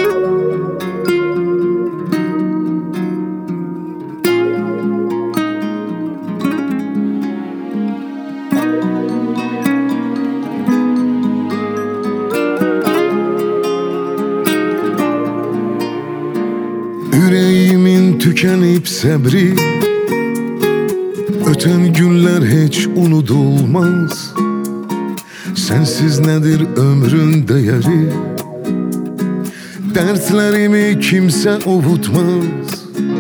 Yüreğimin tükenip sabri, öten günler hiç unutulmaz. Sensiz nedir ömrün değeri? Dertlerimi kimse ovutmaz.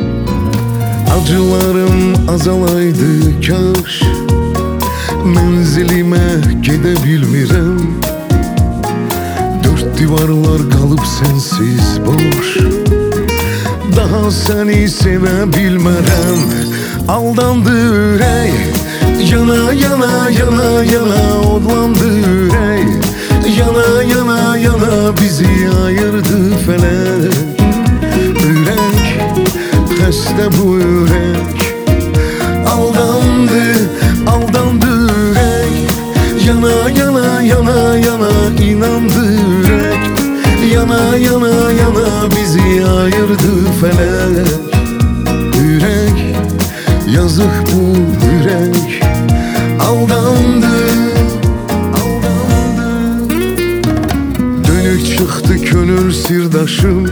Acılarım azalaydı kaş, menzilime gidebilmirem. Dört divarlar kalıp sensiz boş, daha seni sevebilmərəm. Aldandı ürək, yana yana yana yana odlandı ürək. Yana yana yana bizi ayırdı felek. Ürək, xəstə bu ürək. Aldandı, aldandı ürək. Yana yana yana yana inandı ürək. Yana yana yana bizi ayırdı felek. Yürek, yazık bu yürek. Aldandı, aldandı. Dönük çıktı gönül sirdaşım,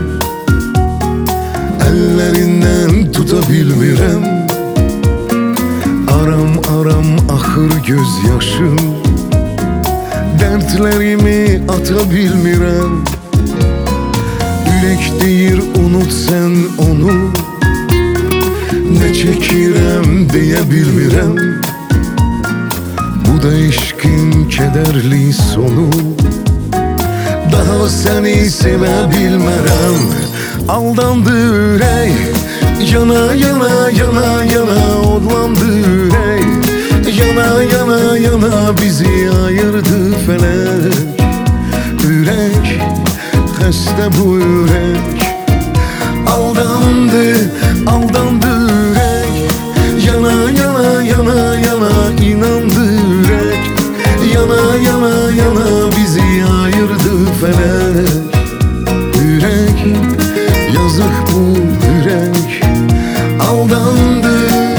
ellerinden tutabilmirem. Aram aram axır gözyaşım, dertlerimi atabilmirem. Yürek deyir unut sen onu, ne çekirem deyə bilmirəm. Bu da eşkin kederli sonu, daha seni sevə bilmərəm. Aldandı ürək, yana yana yana yana odlandı ürək. Yana yana yana bizi ayırdı felek. Ürək, xəstə bu ürək. Aldandı, aldandı ürək. Yana yana yana yana inandı ürək. Yana yana yana bizi ayırdı felek. Ürək, yazık bu ürək. Aldandı.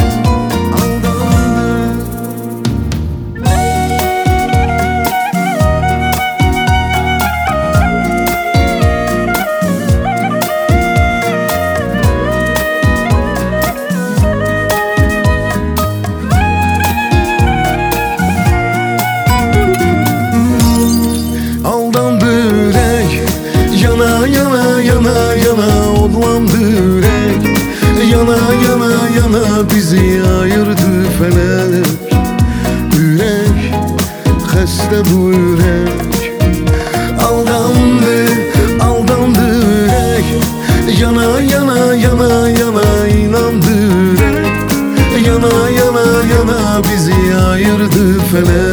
Yana yana yana yana odlandı ürək. Yana yana yana bizi ayırdı felek. Ürək, xəstə bu ürək. Aldandı, aldandı ürək. Yana yana yana yana inandı ürək. Yana yana yana bizi ayırdı felek.